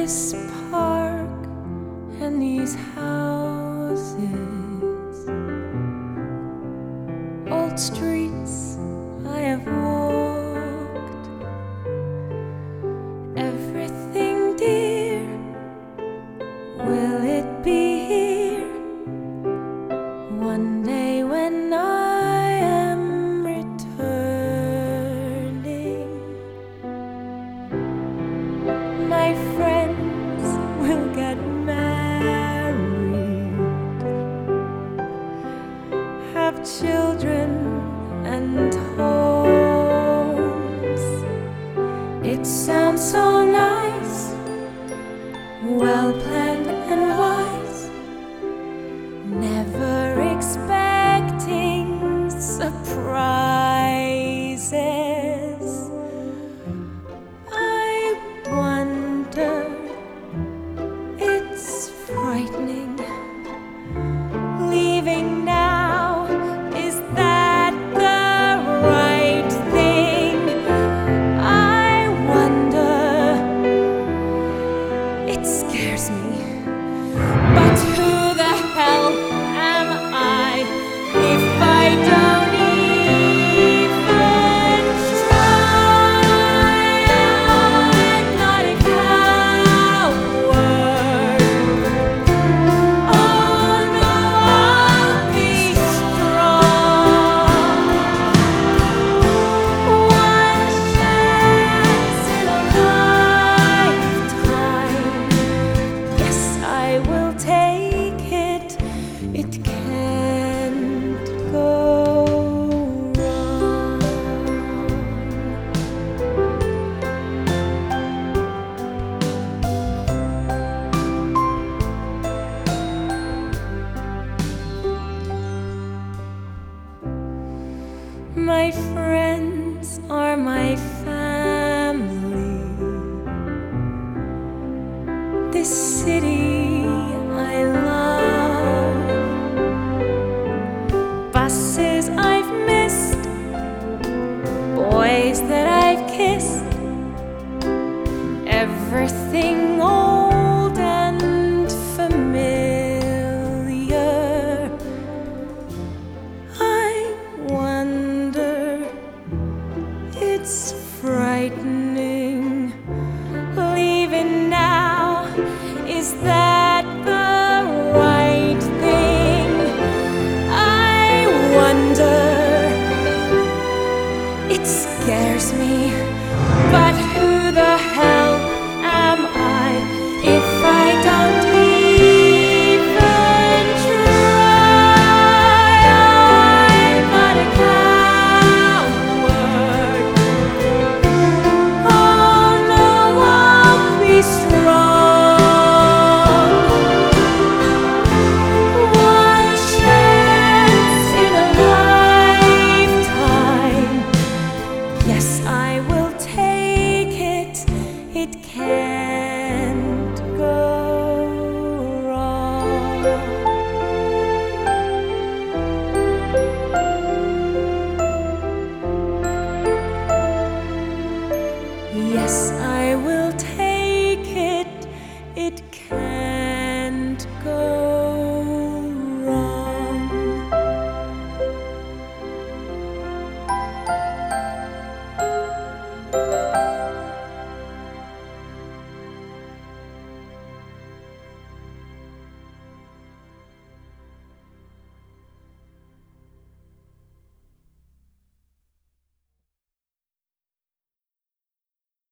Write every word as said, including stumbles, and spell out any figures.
this park and these houses, old streets I have walked, everything dear, will it be here one day when I am returning? My friends will get married, have children and homes. It sounds so nice, well planned and wise, never expecting surprises. I wonder, it's frightening, leaving now, is that the right thing? I wonder, it scares me, but who the hell am I if I don't even try? I'm not a coward. Oh no, I'll be strong. One chance in a lifetime, yes, I will take it. It can't go wrong. My friends are my family. This city I love. Buses I've missed, boys that I've kissed, everything old and familiar. I wonder, it's frightening, leaving now, is that the right thing? I wonder, it scares me, but who the hell am I if I don't even try? I'm not a coward. Oh no, I'll be strong. One chance in a lifetime, yes, I will take it. It can